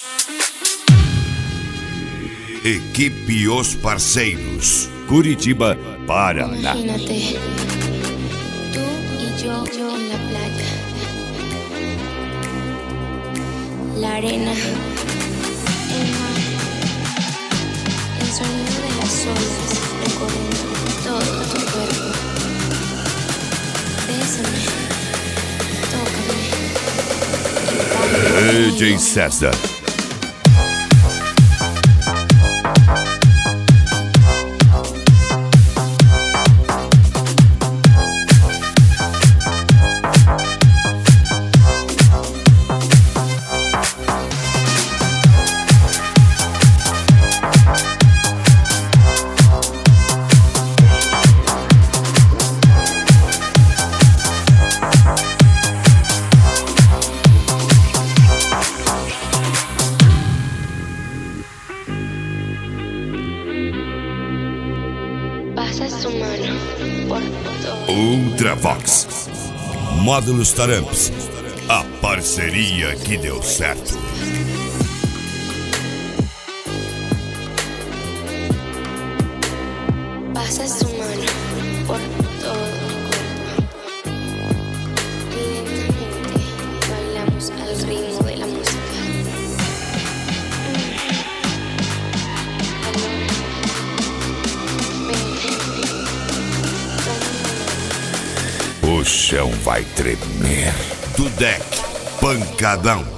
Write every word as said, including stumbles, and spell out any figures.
Equipe Os Parceiros, Curitiba, Paraná. Imagínate, tú y yo, yo en la playa, la arena, el mar, el sonido de las olas recorriendo todo tu cuerpo. Bésame, tócame. D J César. Pasa su mano por todo. Ultravox, Módulos Taramps, a parceria que deu certo. Pasa su mano por todo el cuerpo. Lentamente bailamos al ritmo de la música. O chão vai tremer. Do deck, pancadão.